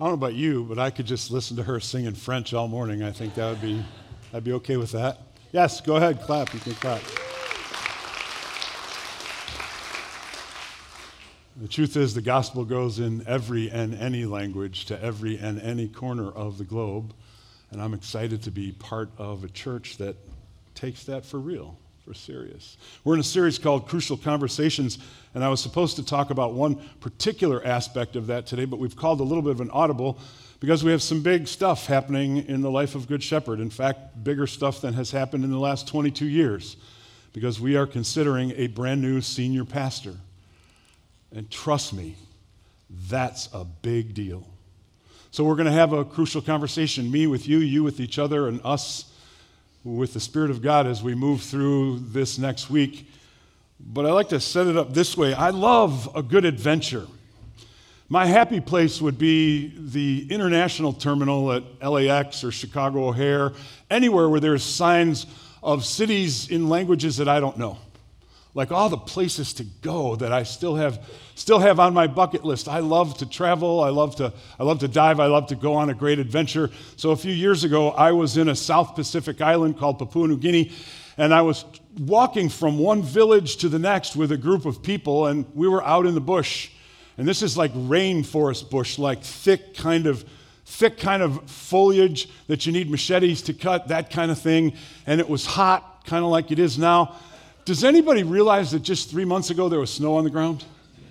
I don't know about you, but I could just listen to her sing in French all morning. I think I'd be okay with that. Yes, go ahead, clap. You can clap. The truth is, the gospel goes in every and any language to every and any corner of the globe, and I'm excited to be part of a church that takes that for real, for serious. We're in a series called Crucial Conversations, and I was supposed to talk about one particular aspect of that today, but we've called a little bit of an audible because we have some big stuff happening in the life of Good Shepherd. In fact, bigger stuff than has happened in the last 22 years, because we are considering a brand new senior pastor. And trust me, that's a big deal. So we're going to have a crucial conversation, me with you, you with each other, and us with the Spirit of God as we move through this next week. But I like to set it up this way. I love a good adventure. My happy place would be the international terminal at LAX or Chicago O'Hare, anywhere where there's signs of cities in languages that I don't know. Like all the places to go that I still have on my bucket list. I love to travel. I love to dive. I love to go on a great adventure. So a few years ago, I was in a South Pacific island called Papua New Guinea, and I was walking from one village to the next with a group of people, and we were out in the bush. And this is like rainforest bush, like thick kind of foliage that you need machetes to cut, that kind of thing. And it was hot, kind of like it is now. Does anybody realize that just 3 months ago there was snow on the ground?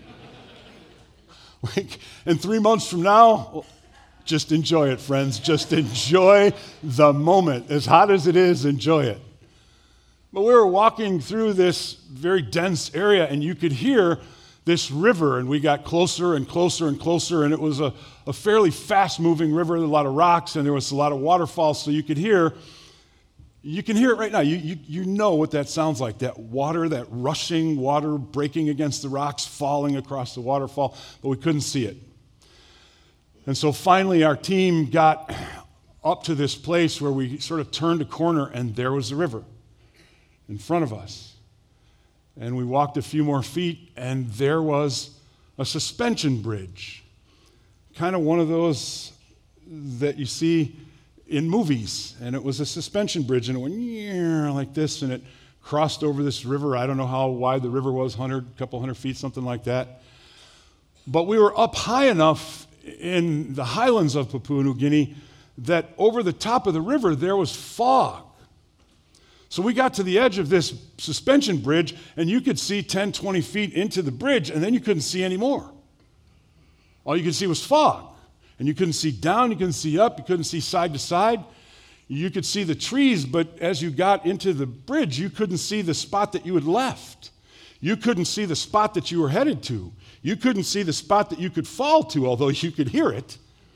And 3 months from now, well, just enjoy it, friends. Just enjoy the moment. As hot as it is, enjoy it. But we were walking through this very dense area, and you could hear this river, and we got closer and closer and closer, and it was a fairly fast-moving river, a lot of rocks, and there was a lot of waterfalls, so you can hear it right now. You know what that sounds like, that water, that rushing water breaking against the rocks, falling across the waterfall, but we couldn't see it. And so finally our team got up to this place where we sort of turned a corner, and there was the river in front of us. And we walked a few more feet, and there was a suspension bridge, kind of one of those that you see in movies, and it was a suspension bridge, and it went like this, and it crossed over this river. I don't know how wide the river was, couple hundred feet, something like that. But we were up high enough in the highlands of Papua New Guinea that over the top of the river there was fog. So we got to the edge of this suspension bridge, and you could see 10, 20 feet into the bridge, and then you couldn't see any more. All you could see was fog. And you couldn't see down, you couldn't see up, you couldn't see side to side. You could see the trees, but as you got into the bridge, you couldn't see the spot that you had left. You couldn't see the spot that you were headed to. You couldn't see the spot that you could fall to, although you could hear it.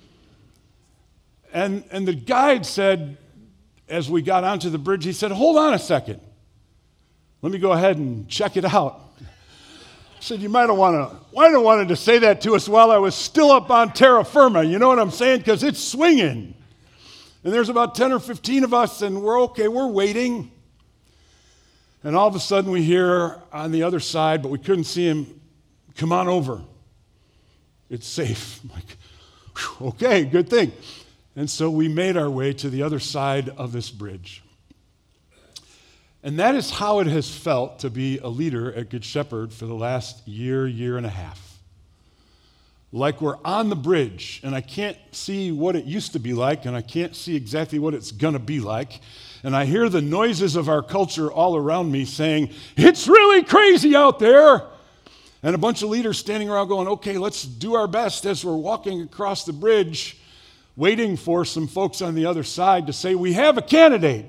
And the guide said, as we got onto the bridge, he said, "Hold on a second. Let me go ahead and check it out." I said, you might have wanted to say that to us while I was still up on terra firma. You know what I'm saying? Because it's swinging. And there's about 10 or 15 of us, and we're waiting. And all of a sudden we hear on the other side, but we couldn't see him, "Come on over. It's safe." I'm like, whew, okay, good thing. And so we made our way to the other side of this bridge. And that is how it has felt to be a leader at Good Shepherd for the last year and a half. Like we're on the bridge, and I can't see what it used to be like, and I can't see exactly what it's going to be like. And I hear the noises of our culture all around me saying, "It's really crazy out there." And a bunch of leaders standing around going, "Okay, let's do our best," as we're walking across the bridge, waiting for some folks on the other side to say, "We have a candidate.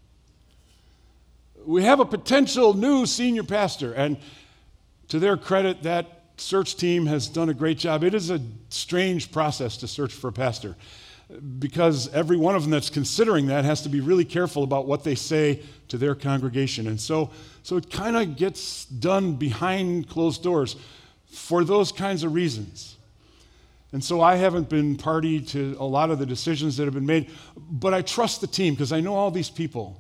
We have a potential new senior pastor." And to their credit, that search team has done a great job. It is a strange process to search for a pastor, because every one of them that's considering that has to be really careful about what they say to their congregation. And so it kind of gets done behind closed doors for those kinds of reasons. And so I haven't been party to a lot of the decisions that have been made, but I trust the team because I know all these people.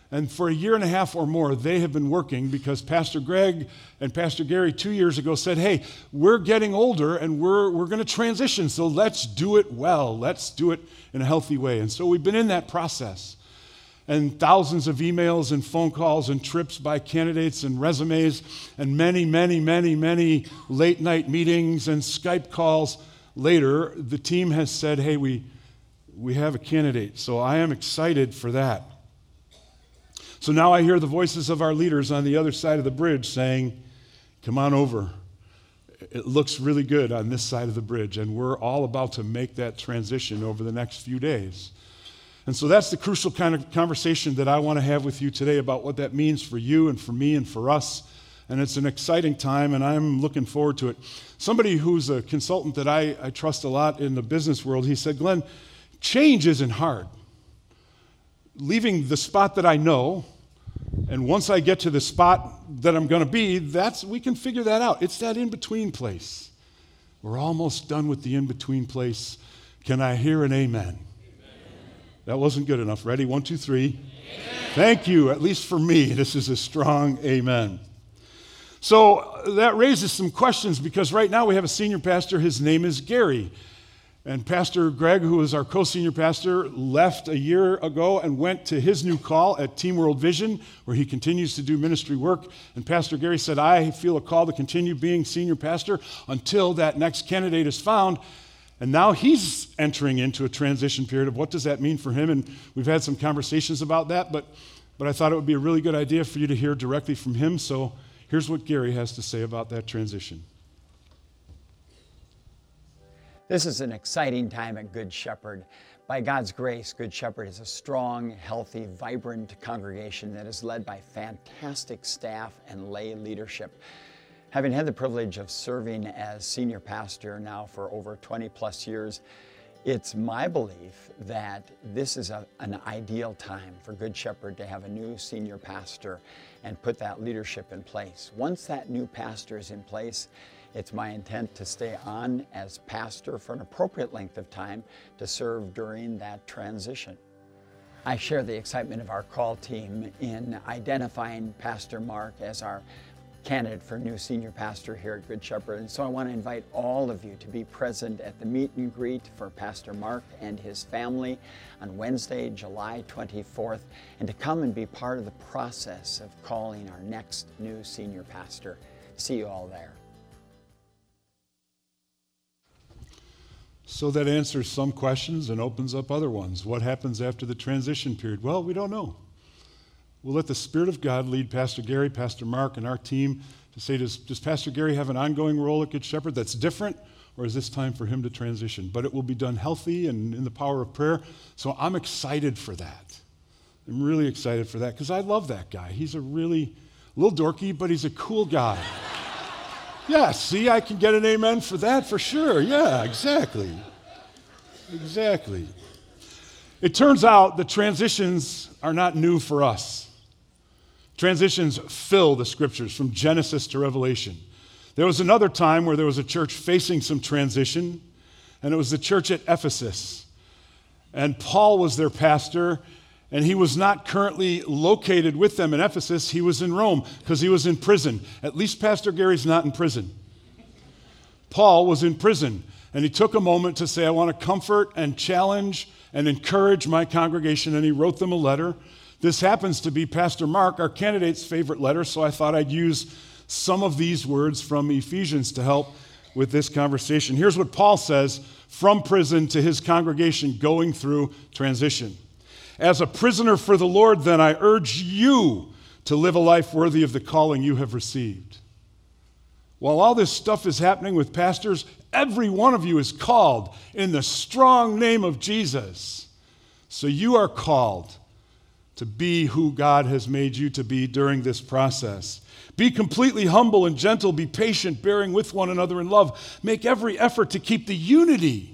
And for a year and a half or more, they have been working because Pastor Greg and Pastor Gary 2 years ago said, hey, we're getting older and we're going to transition, so let's do it well. Let's do it in a healthy way. And so we've been in that process. And thousands of emails and phone calls and trips by candidates and resumes and many, many, many, many late night meetings and Skype calls later, the team has said, hey, we have a candidate. So I am excited for that. So now I hear the voices of our leaders on the other side of the bridge saying, come on over. It looks really good on this side of the bridge, and we're all about to make that transition over the next few days. And so that's the crucial kind of conversation that I want to have with you today about what that means for you and for me and for us. And it's an exciting time, and I'm looking forward to it. Somebody who's a consultant that I trust a lot in the business world, he said, Glenn, change isn't hard. Leaving the spot that I know, and once I get to the spot that I'm going to be, we can figure that out. It's that in-between place. We're almost done with the in-between place. Can I hear an amen? That wasn't good enough. Ready? 1, 2, 3. Amen. Thank you. At least for me, this is a strong amen. So that raises some questions because right now we have a senior pastor. His name is Gary. And Pastor Greg, who is our co-senior pastor, left a year ago and went to his new call at Team World Vision, where he continues to do ministry work. And Pastor Gary said, I feel a call to continue being senior pastor until that next candidate is found. And now he's entering into a transition period of what does that mean for him, and we've had some conversations about that, but I thought it would be a really good idea for you to hear directly from him, so here's what Gary has to say about that transition. This is an exciting time at Good Shepherd. By God's grace, Good Shepherd is a strong, healthy, vibrant congregation that is led by fantastic staff and lay leadership. Having had the privilege of serving as senior pastor now for over 20 plus years, it's my belief that this is an ideal time for Good Shepherd to have a new senior pastor and put that leadership in place. Once that new pastor is in place, it's my intent to stay on as pastor for an appropriate length of time to serve during that transition. I share the excitement of our call team in identifying Pastor Mark as our candidate for new senior pastor here at Good Shepherd. And so I want to invite all of you to be present at the meet and greet for Pastor Mark and his family on Wednesday, July 24th, and to come and be part of the process of calling our next new senior pastor. See you all there. So that answers some questions and opens up other ones. What happens after the transition period? Well, we don't know. We'll let the Spirit of God lead Pastor Gary, Pastor Mark, and our team to say, does Pastor Gary have an ongoing role at Good Shepherd that's different, or is this time for him to transition? But it will be done healthy and in the power of prayer. So I'm excited for that. I'm really excited for that because I love that guy. He's a little dorky, but he's a cool guy. Yeah, see, I can get an amen for that for sure. Yeah, exactly. Exactly. It turns out the transitions are not new for us. Transitions fill the scriptures from Genesis to Revelation. There was another time where there was a church facing some transition, and it was the church at Ephesus. And Paul was their pastor, and he was not currently located with them in Ephesus. He was in Rome because he was in prison. At least Pastor Gary's not in prison. Paul was in prison, and he took a moment to say, I want to comfort and challenge and encourage my congregation, and he wrote them a letter. This happens to be Pastor Mark, our candidate's favorite letter, so I thought I'd use some of these words from Ephesians to help with this conversation. Here's what Paul says from prison to his congregation going through transition. As a prisoner for the Lord, then, I urge you to live a life worthy of the calling you have received. While all this stuff is happening with pastors, every one of you is called in the strong name of Jesus. So you are called to be who God has made you to be during this process. Be completely humble and gentle. Be patient, bearing with one another in love. Make every effort to keep the unity,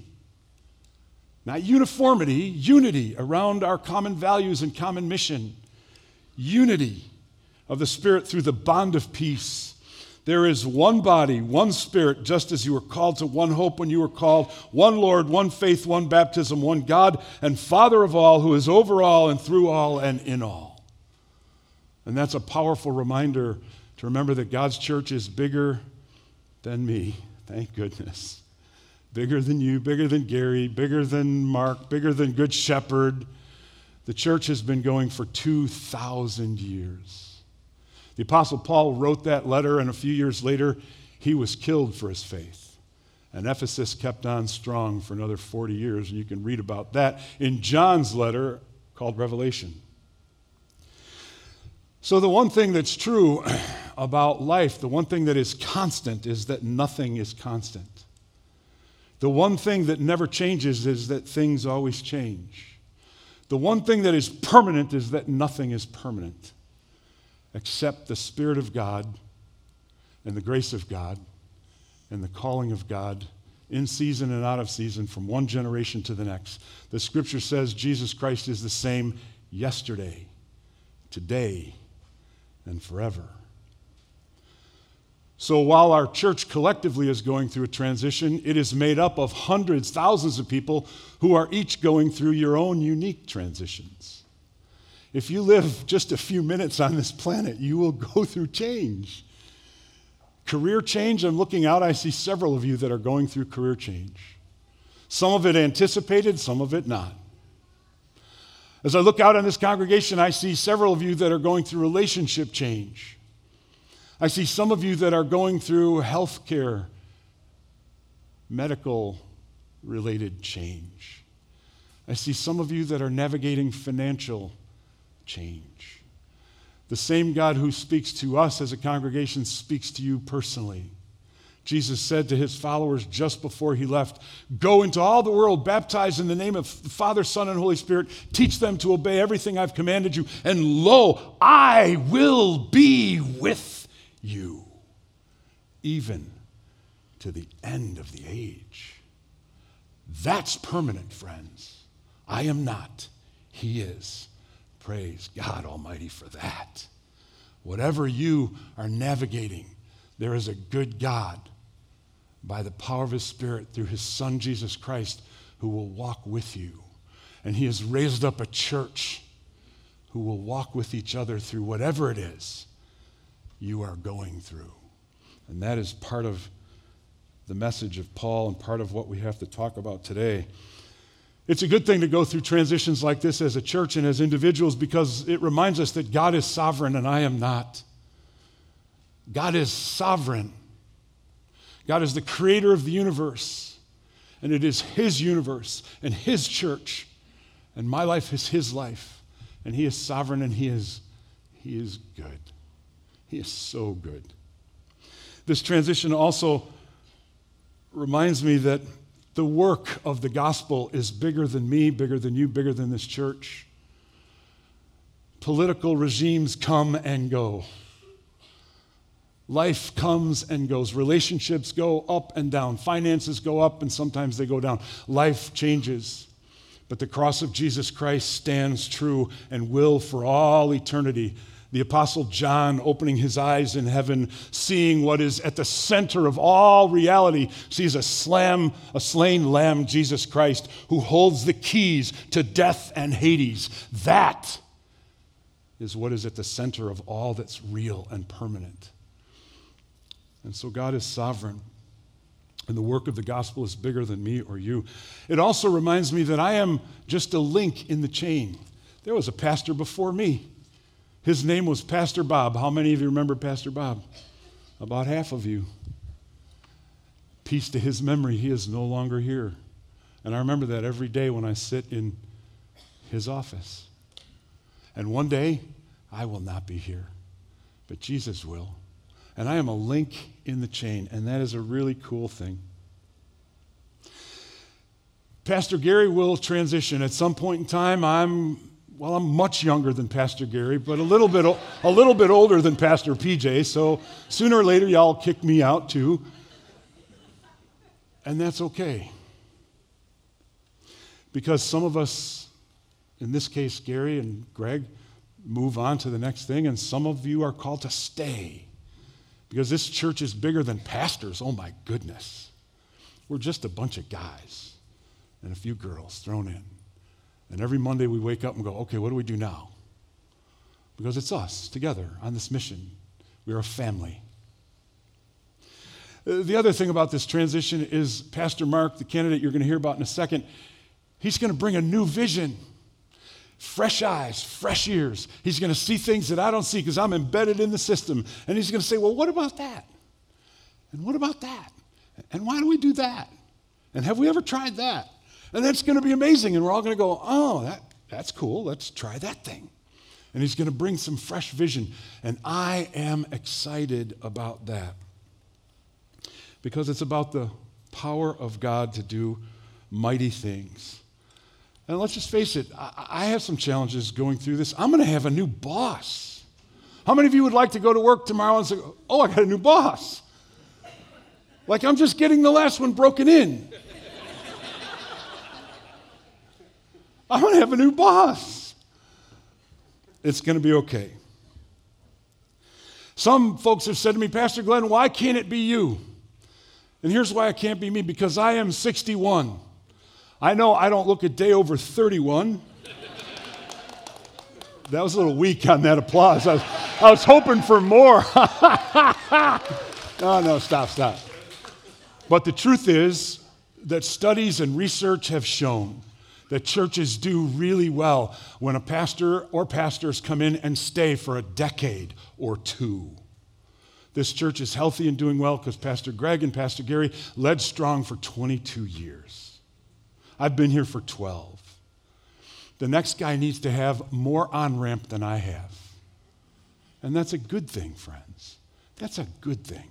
not uniformity, unity around our common values and common mission. Unity of the Spirit through the bond of peace. There is one body, one Spirit, just as you were called to one hope when you were called, one Lord, one faith, one baptism, one God and Father of all, who is over all and through all and in all. And that's a powerful reminder to remember that God's church is bigger than me. Thank goodness. Bigger than you, bigger than Gary, bigger than Mark, bigger than Good Shepherd. The church has been going for 2,000 years. The Apostle Paul wrote that letter, and a few years later, he was killed for his faith. And Ephesus kept on strong for another 40 years, and you can read about that in John's letter called Revelation. So the one thing that's true about life, the one thing that is constant, is that nothing is constant. The one thing that never changes is that things always change. The one thing that is permanent is that nothing is permanent except the Spirit of God and the grace of God and the calling of God in season and out of season from one generation to the next. The Scripture says Jesus Christ is the same yesterday, today, and forever. So while our church collectively is going through a transition, it is made up of hundreds, thousands of people who are each going through your own unique transitions. If you live just a few minutes on this planet, you will go through change. Career change, I'm looking out, I see several of you that are going through career change. Some of it anticipated, some of it not. As I look out on this congregation, I see several of you that are going through relationship change. I see some of you that are going through healthcare, medical-related change. I see some of you that are navigating financial change. The same God who speaks to us as a congregation speaks to you personally. Jesus said to his followers just before he left, "Go into all the world, baptize in the name of the Father, Son, and Holy Spirit. Teach them to obey everything I've commanded you. And lo, I will be with you, even to the end of the age." That's permanent, friends. I am not. He is. Praise God Almighty for that. Whatever you are navigating, there is a good God by the power of his Spirit through his Son, Jesus Christ, who will walk with you. And he has raised up a church who will walk with each other through whatever it is you are going through. And that is part of the message of Paul and part of what we have to talk about today. It's a good thing to go through transitions like this as a church and as individuals because it reminds us that God is sovereign and I am not. God is sovereign. God is the creator of the universe, and it is his universe and his church, and my life is his life, and he is sovereign and he is good. He is so good. This transition also reminds me that the work of the gospel is bigger than me, bigger than you, bigger than this church. Political regimes come and go. Life comes and goes. Relationships go up and down. Finances go up and sometimes they go down. Life changes. But the cross of Jesus Christ stands true and will for all eternity. The Apostle John, opening his eyes in heaven, seeing what is at the center of all reality, sees a slain lamb, Jesus Christ, who holds the keys to death and Hades. That is what is at the center of all that's real and permanent. And so God is sovereign, and the work of the gospel is bigger than me or you. It also reminds me that I am just a link in the chain. There was a pastor before me. His name was Pastor Bob. How many of you remember Pastor Bob? About half of you. Peace to his memory. He is no longer here. And I remember that every day when I sit in his office. And one day, I will not be here, but Jesus will. And I am a link in the chain, and that is a really cool thing. Pastor Gary will transition. At some point in time, I'm much younger than Pastor Gary, but a little bit older than Pastor PJ, so sooner or later y'all kick me out too. And that's okay. Because some of us, in this case Gary and Greg, move on to the next thing, and some of you are called to stay. Because this church is bigger than pastors. Oh my goodness. We're just a bunch of guys and a few girls thrown in. And every Monday we wake up and go, okay, what do we do now? because it's us together on this mission. We're a family. The other thing about this transition is Pastor Mark, the candidate you're going to hear about in a second, he's going to bring a new vision. Fresh eyes, fresh ears. He's going to see things that I don't see because I'm embedded in the system. And he's going to say, well, what about that? And what about that? And why do we do that? And have we ever tried that? And that's going to be amazing. And we're all going to go, oh, that's cool. Let's try that thing. And he's going to bring some fresh vision. And I am excited about that. Because it's about the power of God to do mighty things. And let's just face it, I have some challenges going through this. I'm going to have a new boss. How many of you would like to go to work tomorrow and say, oh, I got a new boss? Like I'm just getting the last one broken in. I'm going to have a new boss. It's going to be okay. Some folks have said to me, Pastor Glenn, why can't it be you? And here's why it can't be me, because I am 61. I know I don't look a day over 31. That was a little weak on that applause. I was hoping for more. No, stop. But the truth is that studies and research have shown that churches do really well when a pastor or pastors come in and stay for a decade or two. This church is healthy and doing well because Pastor Greg and Pastor Gary led strong for 22 years. I've been here for 12. The next guy needs to have more on-ramp than I have. And that's a good thing, friends. That's a good thing.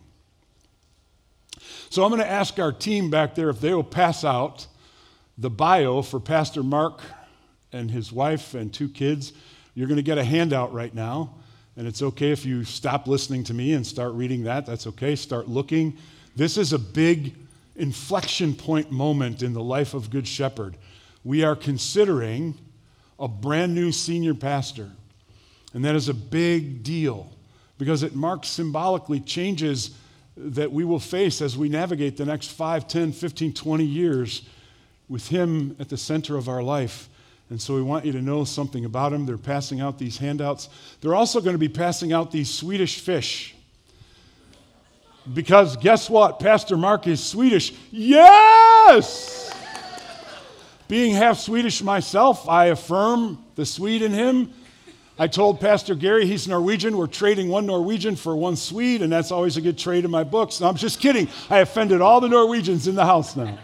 So I'm going to ask our team back there if they will pass out the bio for Pastor Mark and his wife and 2 kids. You're going to get a handout right now. And it's okay if you stop listening to me and start reading that. That's okay. Start looking. This is a big inflection point moment in the life of Good Shepherd. We are considering a brand new senior pastor. And that is a big deal because it marks symbolically changes that we will face as we navigate the next 5, 10, 15, 20 years with him at the center of our life. And so we want you to know something about him. They're passing out these handouts. They're also going to be passing out these Swedish fish. Because guess what? Pastor Mark is Swedish. Yes! Being half Swedish myself, I affirm the Swede in him. I told Pastor Gary he's Norwegian. We're trading one Norwegian for one Swede, and that's always a good trade in my books. No, I'm just kidding. I offended all the Norwegians in the house now.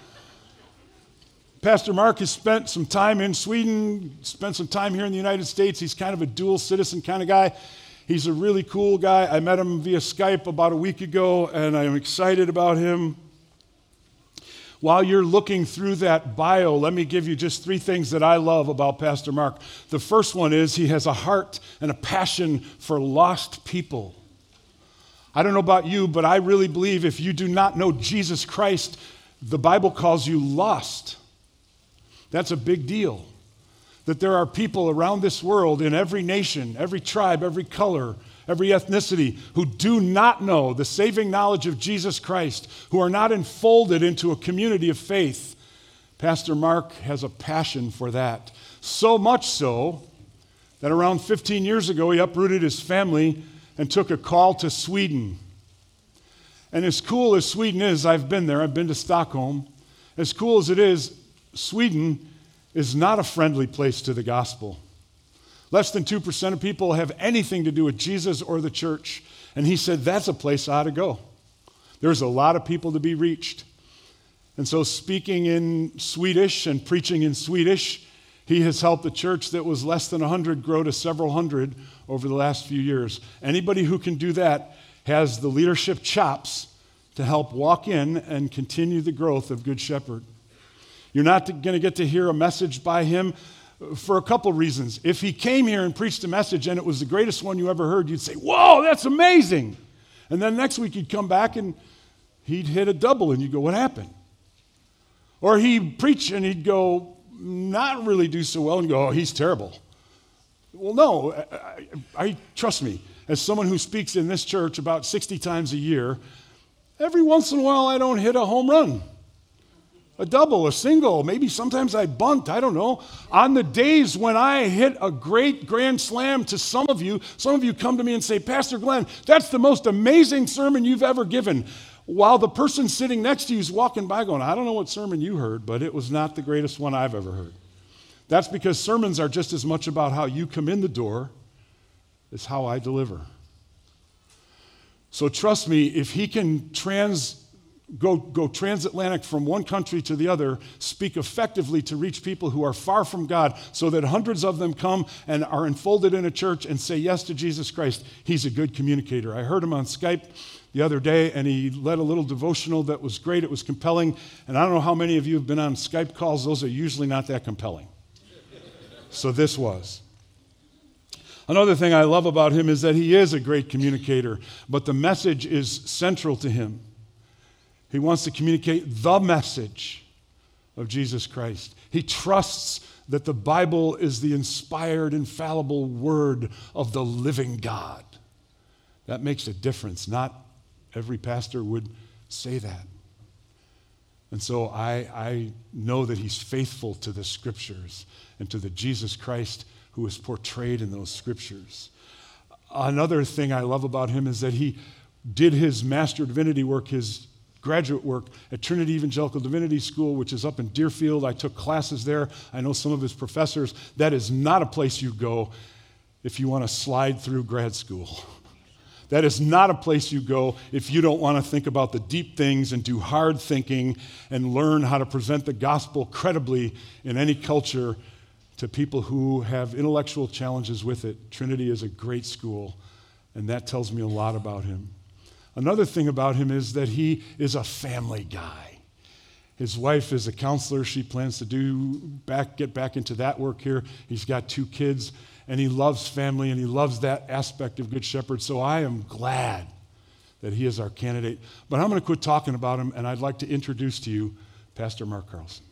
Pastor Mark has spent some time in Sweden, spent some time here in the United States. He's kind of a dual citizen kind of guy. He's a really cool guy. I met him via Skype about a week ago, and I'm excited about him. While you're looking through that bio, let me give you just 3 things that I love about Pastor Mark. The first one is he has a heart and a passion for lost people. I don't know about you, but I really believe if you do not know Jesus Christ, the Bible calls you lost. That's a big deal. That there are people around this world in every nation, every tribe, every color, every ethnicity who do not know the saving knowledge of Jesus Christ, who are not enfolded into a community of faith. Pastor Mark has a passion for that. So much so that around 15 years ago, he uprooted his family and took a call to Sweden. And as cool as Sweden is, I've been there, I've been to Stockholm. As cool as it is, Sweden is not a friendly place to the gospel. Less than 2% of people have anything to do with Jesus or the church. And he said, that's a place I ought to go. There's a lot of people to be reached. And so speaking in Swedish and preaching in Swedish, he has helped a church that was less than 100 grow to several hundred over the last few years. Anybody who can do that has the leadership chops to help walk in and continue the growth of Good Shepherd. You're not going to get to hear a message by him for a couple reasons. If he came here and preached a message and it was the greatest one you ever heard, you'd say, whoa, that's amazing. And then next week he'd come back and he'd hit a double and you'd go, what happened? Or he'd preach and he'd go, not really do so well, and go, oh, he's terrible. Well, no, I trust me, as someone who speaks in this church about 60 times a year, every once in a while I don't hit a home run. a double, a single, maybe sometimes I bunt, I don't know. On the days when I hit a great grand slam to some of you come to me and say, Pastor Glenn, that's the most amazing sermon you've ever given. While the person sitting next to you is walking by going, I don't know what sermon you heard, but it was not the greatest one I've ever heard. That's because sermons are just as much about how you come in the door as how I deliver. So trust me, if he can go transatlantic from one country to the other, speak effectively to reach people who are far from God so that hundreds of them come and are enfolded in a church and say yes to Jesus Christ, he's a good communicator. I heard him on Skype the other day, and he led a little devotional that was great. It was compelling. And I don't know how many of you have been on Skype calls. Those are usually not that compelling. So this was. Another thing I love about him is that he is a great communicator, but the message is central to him. He wants to communicate the message of Jesus Christ. He trusts that the Bible is the inspired, infallible word of the living God. That makes a difference. Not every pastor would say that. And so I know that he's faithful to the scriptures and to the Jesus Christ who is portrayed in those scriptures. Another thing I love about him is that he did his Master of Divinity work, his graduate work at Trinity Evangelical Divinity School, which is up in Deerfield. I took classes there. I know some of his professors. That is not a place you go if you want to slide through grad school. That is not a place you go if you don't want to think about the deep things and do hard thinking and learn how to present the gospel credibly in any culture to people who have intellectual challenges with it. Trinity is a great school, and that tells me a lot about him. Another thing about him is that he is a family guy. His wife is a counselor. She plans to get back into that work here. He's got 2 kids, and he loves family, and he loves that aspect of Good Shepherd. So I am glad that he is our candidate. But I'm going to quit talking about him, and I'd like to introduce to you Pastor Mark Carlson.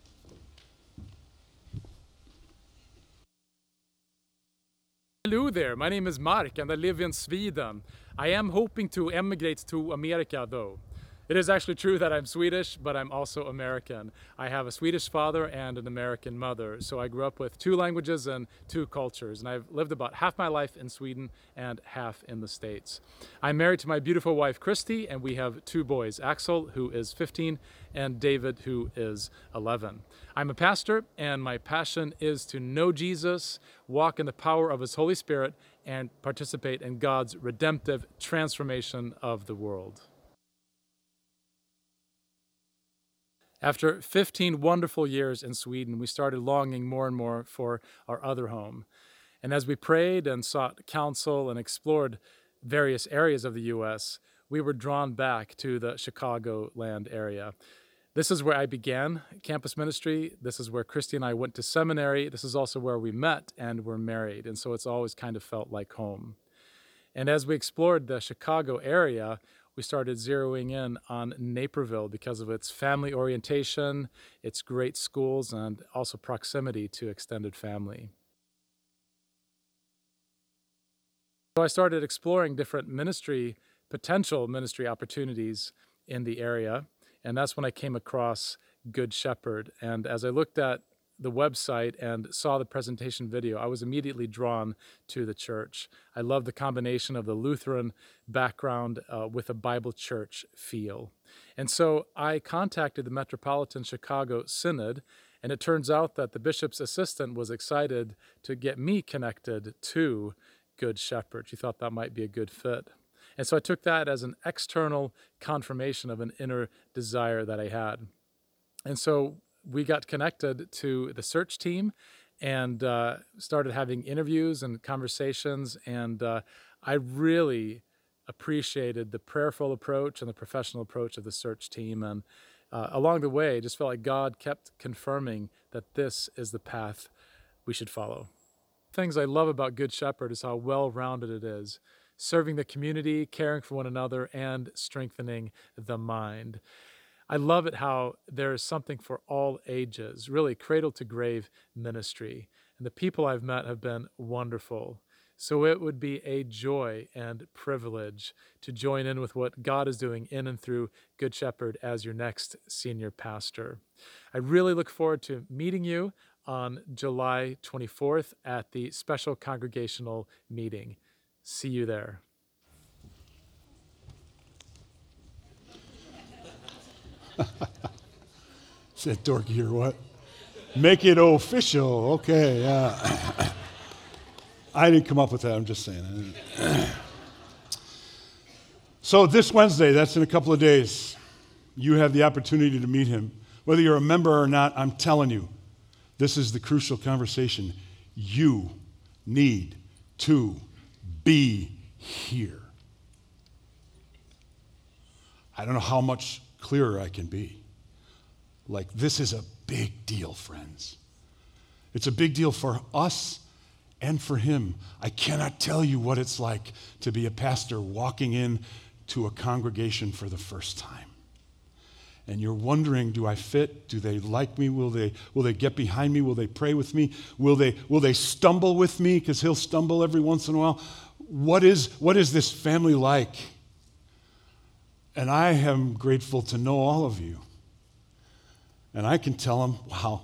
Hello there, my name is Mark and I live in Sweden. I am hoping to emigrate to America though. It is actually true that I'm Swedish, but I'm also American. I have a Swedish father and an American mother, so I grew up with 2 languages and 2 cultures, and I've lived about half my life in Sweden and half in the States. I'm married to my beautiful wife, Christy, and we have 2 boys, Axel, who is 15, and David, who is 11. I'm a pastor, and my passion is to know Jesus, walk in the power of His Holy Spirit, and participate in God's redemptive transformation of the world. After 15 wonderful years in Sweden, we started longing more and more for our other home. And as we prayed and sought counsel and explored various areas of the U.S., we were drawn back to the Chicagoland area. This is where I began campus ministry. This is where Christy and I went to seminary. This is also where we met and were married. And so it's always kind of felt like home. And as we explored the Chicago area, we started zeroing in on Naperville because of its family orientation, its great schools, and also proximity to extended family. So I started exploring different potential ministry opportunities in the area, and that's when I came across Good Shepherd. And as I looked at the website and saw the presentation video, I was immediately drawn to the church. I love the combination of the Lutheran background with a Bible church feel. And so I contacted the Metropolitan Chicago Synod, and it turns out that the bishop's assistant was excited to get me connected to Good Shepherd. She thought that might be a good fit. And so I took that as an external confirmation of an inner desire that I had. And so we got connected to the search team and started having interviews and conversations. And I really appreciated the prayerful approach and the professional approach of the search team. And along the way, I just felt like God kept confirming that this is the path we should follow. Things I love about Good Shepherd is how well-rounded it is, serving the community, caring for one another, and strengthening the mind. I love it how there is something for all ages, really cradle to grave ministry. And the people I've met have been wonderful. So it would be a joy and privilege to join in with what God is doing in and through Good Shepherd as your next senior pastor. I really look forward to meeting you on July 24th at the special congregational meeting. See you there. Said dorky or what? Make it official. Okay, yeah. I didn't come up with that. I'm just saying. So this Wednesday, that's in a couple of days, you have the opportunity to meet him. Whether you're a member or not, I'm telling you, this is the crucial conversation. You need to be here. I don't know how much clearer I can be. Like, this is a big deal, friends. It's a big deal for us and for him. I cannot tell you what it's like to be a pastor walking in to a congregation for the first time. And you're wondering, do I fit? Do they like me? Will they get behind me? Will they pray with me? Will they stumble with me? Because he'll stumble every once in a while. What is this family like? And I am grateful to know all of you. And I can tell them, wow,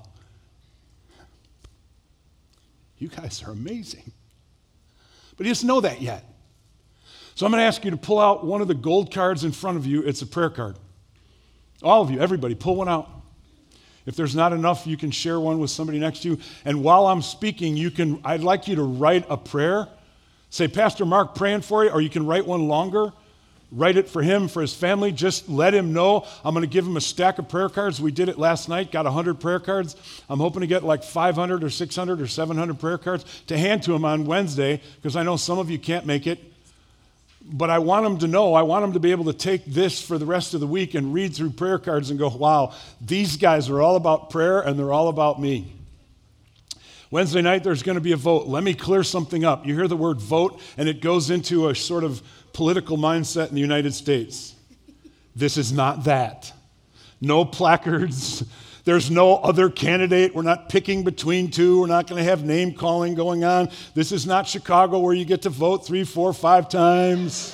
you guys are amazing. But he doesn't know that yet. So I'm going to ask you to pull out one of the gold cards in front of you. It's a prayer card. All of you, everybody, pull one out. If there's not enough, you can share one with somebody next to you. And while I'm speaking, I'd like you to write a prayer. Say, Pastor Mark praying for you, or you can write one longer. Write it for him, for his family. Just let him know. I'm going to give him a stack of prayer cards. We did it last night, got 100 prayer cards. I'm hoping to get like 500 or 600 or 700 prayer cards to hand to him on Wednesday, because I know some of you can't make it. But I want him to know, I want him to be able to take this for the rest of the week and read through prayer cards and go, wow, these guys are all about prayer and they're all about me. Wednesday night, there's going to be a vote. Let me clear something up. You hear the word vote, and it goes into a sort of political mindset in the United States. This is not that. No placards. There's no other candidate. We're not picking between two. We're not going to have name calling going on. This is not Chicago where you get to vote 3, 4, 5 times.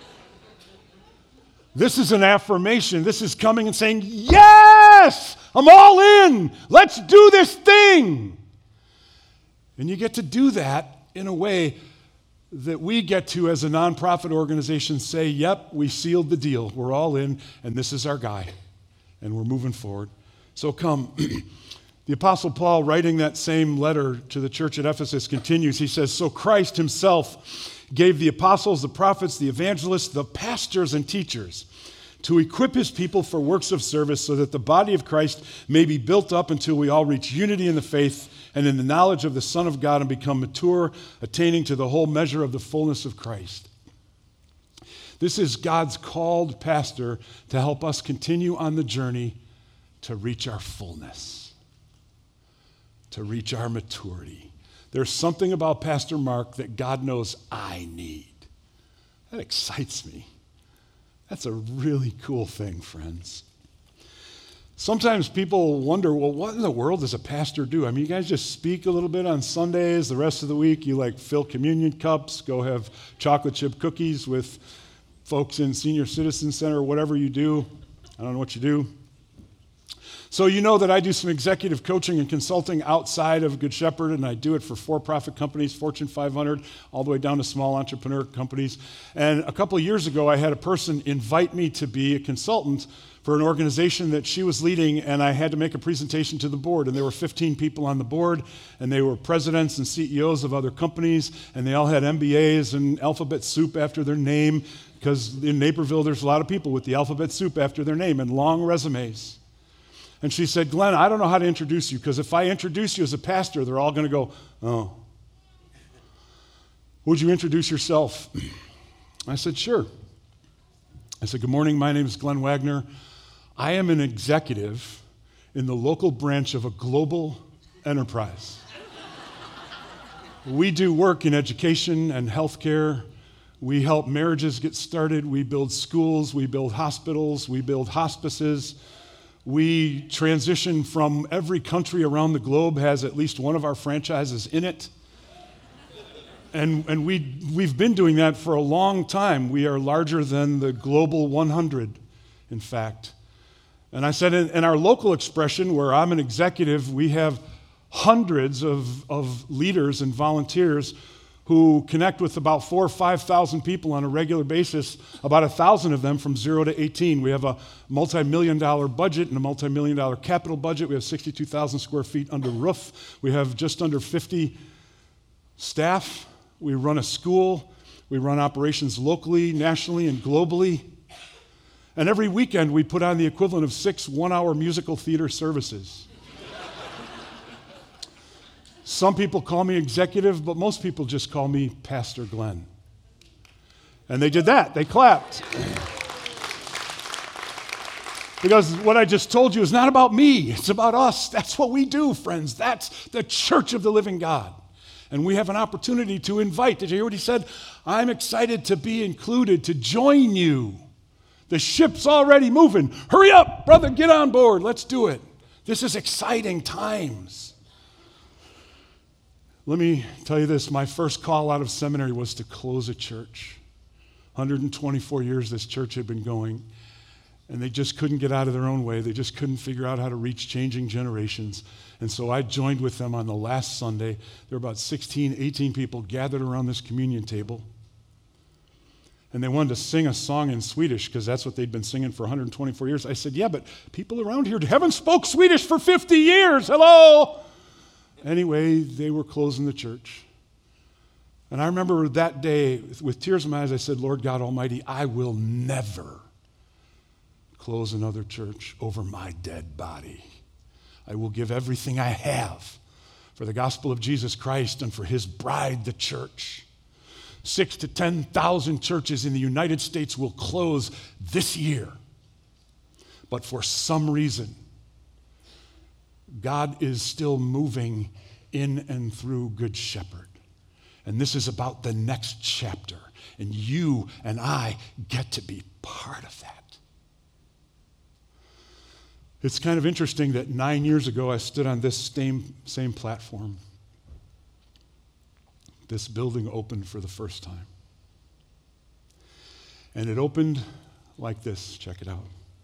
This is an affirmation. This is coming and saying, yes, I'm all in. Let's do this thing. And you get to do that in a way that we get to, as a nonprofit organization, say, yep, we sealed the deal. We're all in, and this is our guy, and we're moving forward. So come. The Apostle Paul, writing that same letter to the church at Ephesus, continues. He says, so Christ himself gave the apostles, the prophets, the evangelists, the pastors, and teachers to equip his people for works of service, so that the body of Christ may be built up until we all reach unity in the faith and in the knowledge of the Son of God and become mature, attaining to the whole measure of the fullness of Christ. This is God's called pastor to help us continue on the journey to reach our fullness, to reach our maturity. There's something about Pastor Mark that God knows I need. That excites me. That's a really cool thing, friends. Sometimes people wonder, well, what in the world does a pastor do? I mean, you guys just speak a little bit on Sundays. The rest of the week, you like fill communion cups, go have chocolate chip cookies with folks in Senior Citizen Center, or whatever you do. I don't know what you do. So you know that I do some executive coaching and consulting outside of Good Shepherd, and I do it for for-profit companies, Fortune 500, all the way down to small entrepreneur companies. And a couple of years ago, I had a person invite me to be a consultant for an organization that she was leading, and I had to make a presentation to the board. And there were 15 people on the board, and they were presidents and CEOs of other companies, and they all had MBAs and alphabet soup after their name, because in Naperville, there's a lot of people with the alphabet soup after their name and long resumes. And she said, Glenn, I don't know how to introduce you, because if I introduce you as a pastor, they're all going to go, oh. Would you introduce yourself? I said, sure. I said, good morning, my name is Glenn Wagner. I am an executive in the local branch of a global enterprise. We do work in education and healthcare. We help marriages get started. We build schools. We build hospitals. We build hospices. We transition from every country around the globe has at least one of our franchises in it. And we've been doing that for a long time. We are larger than the global 100, in fact. And I said in our local expression, where I'm an executive, we have hundreds of leaders and volunteers who connect with about 4,000 or 5,000 people on a regular basis, about 1,000 of them from 0 to 18. We have a multi-million-dollar budget and a multi-million-dollar capital budget. We have 62,000 square feet under roof. We have just under 50 staff. We run a school. We run operations locally, nationally, and globally. And every weekend, we put on the equivalent of 6 one-hour musical theater services. Some people call me executive, but most people just call me Pastor Glenn. And they did that. They clapped. Because what I just told you is not about me. It's about us. That's what we do, friends. That's the church of the living God. And we have an opportunity to invite. Did you hear what he said? I'm excited to be included, to join you. The ship's already moving. Hurry up, brother, get on board. Let's do it. This is exciting times. Let me tell you this. My first call out of seminary was to close a church. 124 years this church had been going, and they just couldn't get out of their own way. They just couldn't figure out how to reach changing generations. And so I joined with them on the last Sunday. There were about 16, 18 people gathered around this communion table. And they wanted to sing a song in Swedish because that's what they'd been singing for 124 years. I said, yeah, but people around here haven't spoke Swedish for 50 years. Hello? Anyway, they were closing the church. And I remember that day, with tears in my eyes, I said, Lord God Almighty, I will never close another church over my dead body. I will give everything I have for the gospel of Jesus Christ and for his bride, the church. 6,000 to 10,000 churches in the United States will close this year. But for some reason, God is still moving in and through Good Shepherd. And this is about the next chapter. And you and I get to be part of that. It's kind of interesting that 9 years ago I stood on this same platform. This building opened for the first time. And it opened like this. Check it out.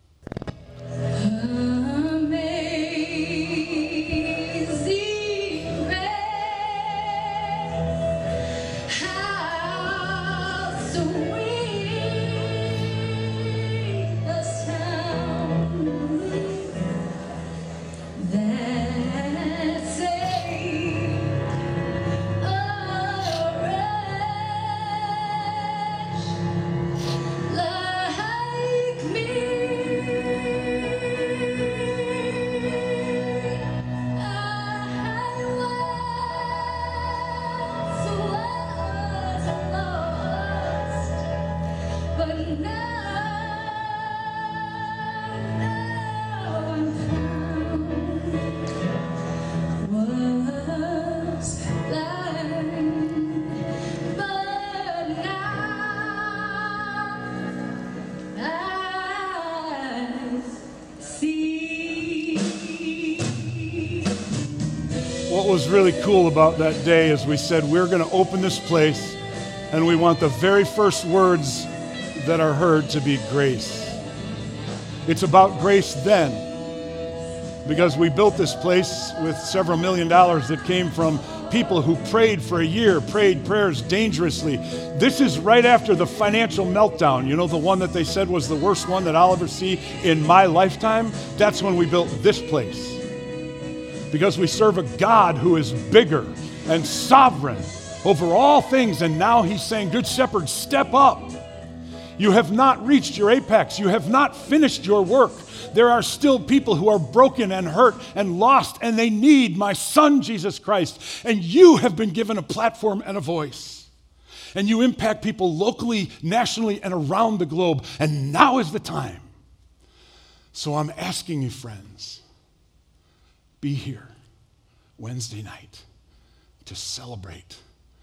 What was really cool about that day is we said we're going to open this place and we want the very first words that are heard to be grace. It's about grace then, because we built this place with several $1 million that came from people who prayed for a year, prayed prayers dangerously. This is right after the financial meltdown. You know, the one that they said was the worst one that I'll ever see in my lifetime? That's when we built this place. Because we serve a God who is bigger and sovereign over all things. And now he's saying, Good Shepherd, step up. You have not reached your apex. You have not finished your work. There are still people who are broken and hurt and lost, and they need my son, Jesus Christ. And you have been given a platform and a voice. And you impact people locally, nationally, and around the globe. And now is the time. So I'm asking you, friends, be here Wednesday night to celebrate,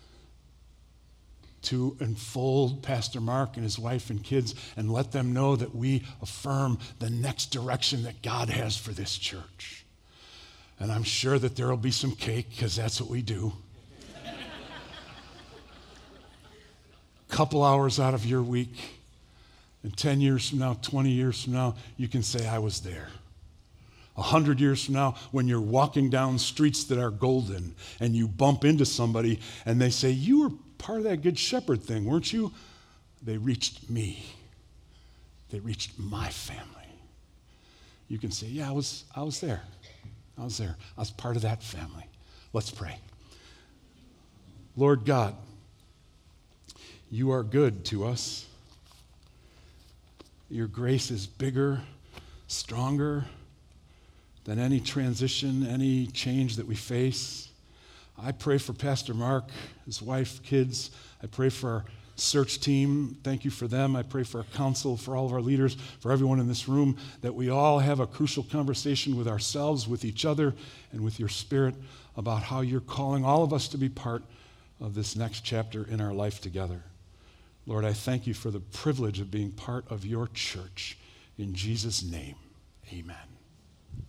to enfold Pastor Mark and his wife and kids and let them know that we affirm the next direction that God has for this church. And I'm sure that there will be some cake because that's what we do. couple hours out of your week, and 10 years from now, 20 years from now, you can say, I was there. 100 years from now, when you're walking down streets that are golden and you bump into somebody and they say, you were part of that Good Shepherd thing, weren't you? They reached me. They reached my family. You can say, yeah, I was there. I was there. I was part of that family. Let's pray. Lord God, you are good to us. Your grace is bigger, stronger than any transition, any change that we face. I pray for Pastor Mark, his wife, kids. I pray for our search team. Thank you for them. I pray for our council, for all of our leaders, for everyone in this room, that we all have a crucial conversation with ourselves, with each other, and with your Spirit about how you're calling all of us to be part of this next chapter in our life together. Lord, I thank you for the privilege of being part of your church. In Jesus' name, amen.